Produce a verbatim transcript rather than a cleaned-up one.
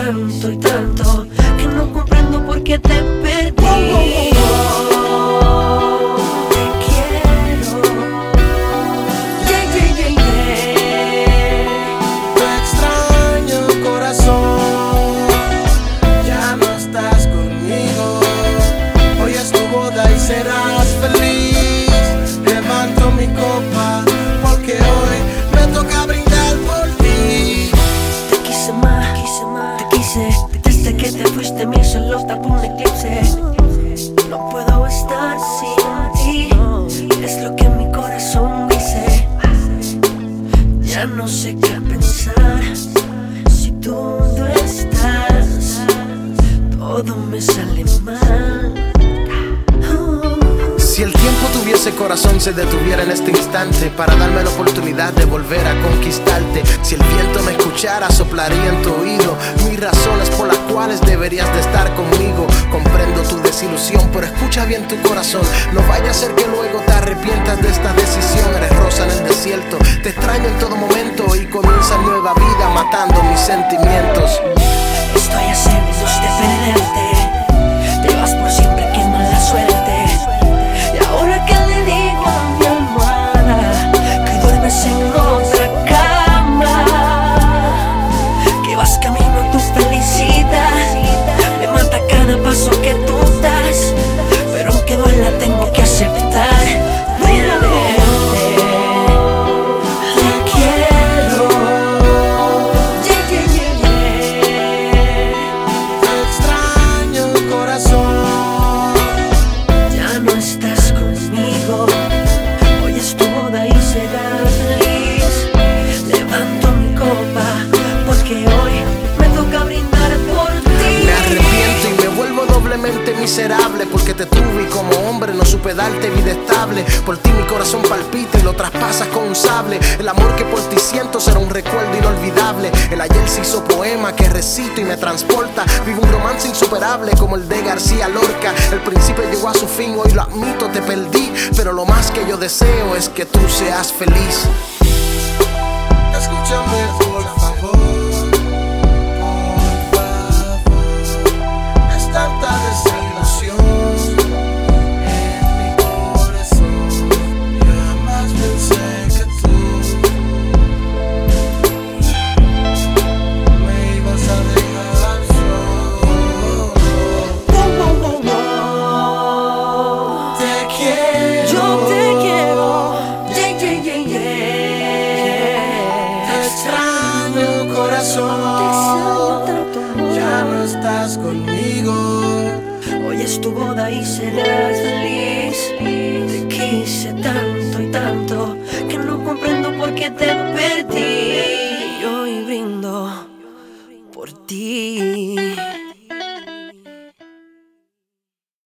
tanto y tanto que no comprendo por qué te perdí. Te quiero. Yeah, yeah, yeah, yeah. Te extraño, corazón. Ya no estás conmigo. Hoy es tu boda y serás feliz. Levanto mi copa porque hoy me toca brindar por ti. Te quise más, quise más, te quise. Desde que te fuiste mi cielo tapó un eclipse. No puedo estar sin ti, es lo que mi corazón dice. Ya no sé qué pensar si tú no estás. Todo me sale mal. Si el tiempo tuviese corazón, se detuviera en este instante para darme la oportunidad de volver a conquistarte. Si el viento me escuchara, soplaría en tu oído mis razones por las cuales deberías de estar conmigo. Comprendo tu desilusión, pero escucha bien tu corazón. No vaya a ser que luego te arrepientas de esta decisión. Eres rosa en el desierto, te extraño en todo momento y comienza nueva vida matando mis sentimientos. Estoy a segundos de perderte. Te vas por siempre, qué mala suerte. Y ahora que le digo a mi almohada que duermes en otra cama, que vas camino a tu felicidad, me mata cada paso que tú das, pero aunque duela tengo que aceptar. Miserable porque te tuve y como hombre no supe darte vida estable. Por ti mi corazón palpita y lo traspasas con un sable. El amor que por ti siento será un recuerdo inolvidable. El ayer se hizo poema que recito y me transporta. Vivo un romance insuperable como el de García Lorca. El principio llegó a su fin, hoy lo admito, te perdí, pero lo más que yo deseo es que tú seas feliz. Escúchame por favor. Ya no estás conmigo. Hoy es tu boda y serás feliz. Te quise tanto.